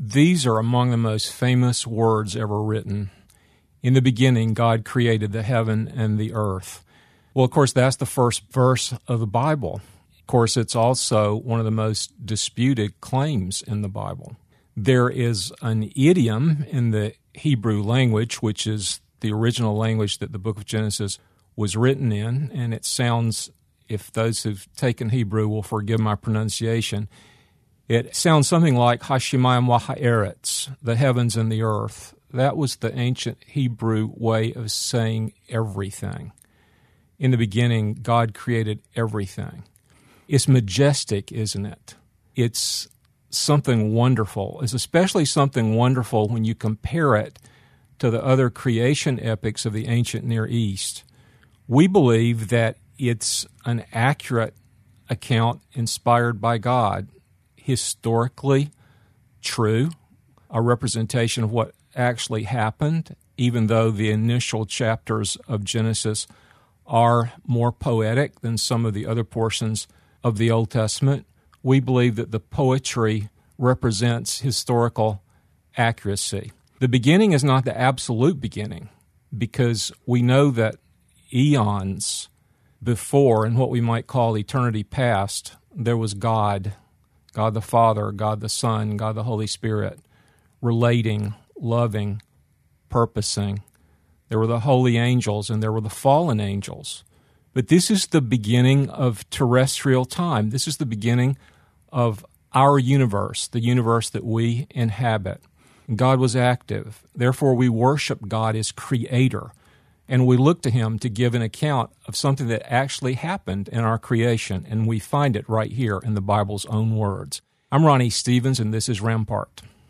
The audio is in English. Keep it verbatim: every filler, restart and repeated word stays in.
These are among the most famous words ever written. In the beginning, God created the heaven and the earth. Well, of course, that's the first verse of the Bible. Of course, it's also one of the most disputed claims in the Bible. There is an idiom in the Hebrew language, which is the original language that the book of Genesis was written in, and it sounds, if those who've taken Hebrew will forgive my pronunciation, it sounds something like Hashemayim wa ha'eretz, the heavens and the earth. That was the ancient Hebrew way of saying everything. In the beginning, God created everything. It's majestic, isn't it? It's something wonderful. It's especially something wonderful when you compare it to the other creation epics of the ancient Near East. We believe that it's an accurate account inspired by God, historically true, a representation of what actually happened, even though the initial chapters of Genesis are more poetic than some of the other portions of the Old Testament. We believe that the poetry represents historical accuracy. The beginning is not the absolute beginning, because we know that eons before, in what we might call eternity past, there was God, God the Father, God the Son, God the Holy Spirit, relating, loving, purposing. There were the holy angels and there were the fallen angels. But this is the beginning of terrestrial time. This is the beginning of our universe, the universe that we inhabit. God was active. Therefore, we worship God as creator, and we look to him to give an account of something that actually happened in our creation, and we find it right here in the Bible's own words. I'm Ronnie Stevens, and this is Rampart.